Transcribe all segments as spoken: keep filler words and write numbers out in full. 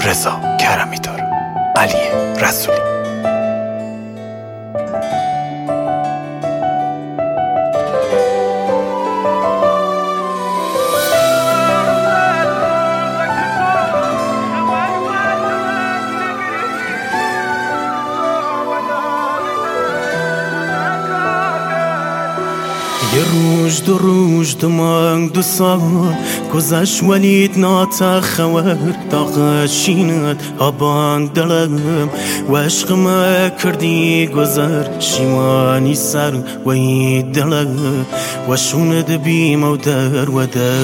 رضا کرمی‌دار، علی رسولی. یه روز دو روز دو مانگ دو سال گذشت ولید ناتا خور داغ شینت آبان دلم و عشقم کردی گذر شیمانی سر وی دلم و شوند بیم و در و در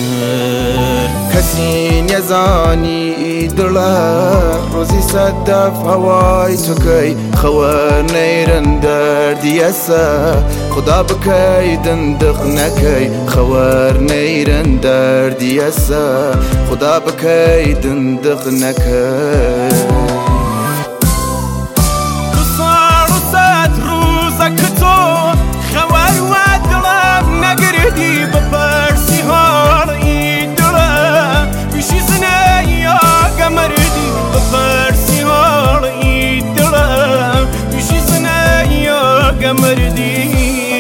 کسی نزانی دلم روزی صدف هوای تو کی خور نیرن دردی اسا خدا بکی دندق نکی خور نیرن دردی اسا خدا بکی دندق نکی دو سال و صد روزه که تو خور و دلم نگردی بپرسی حال این دلم بیشی زنه یا گمردی بپرسی حال این دلم بیشی زنه یا گمردی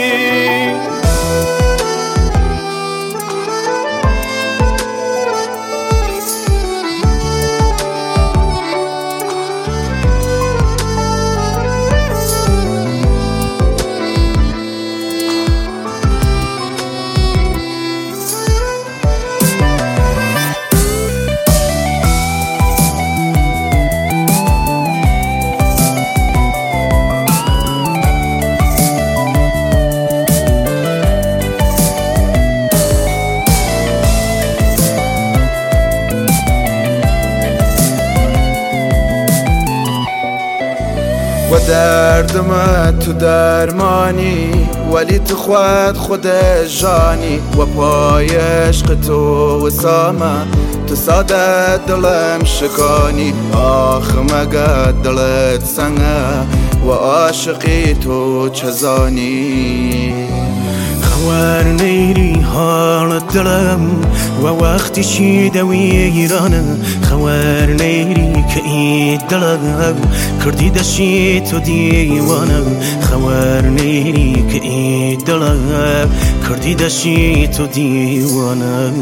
و دردم تو درمانی ولی تو خود خود جانی و پای عشق تو وسامه تو ساده دلم شکانی آخ مگه دلت سنگه و عاشقی تو چزانی خور نیری حال دلم و وقتی چی دوی ایرانه خور نیری که ای دلم کردی دشی تو دیوانه خور نیری که ای دلم کردی دشی تو دیوانه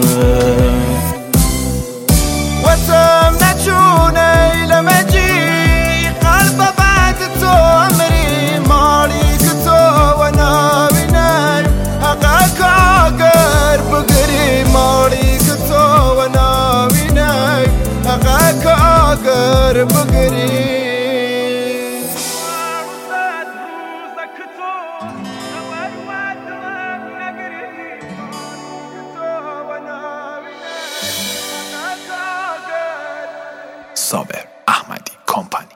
و تم نچونه لمجی قلب بعد تو امری مالی که تو و نابینه حقاق اگر بگری مالی که تو و نابینه حقاق اگر بگری صابر احمدی کمپانی.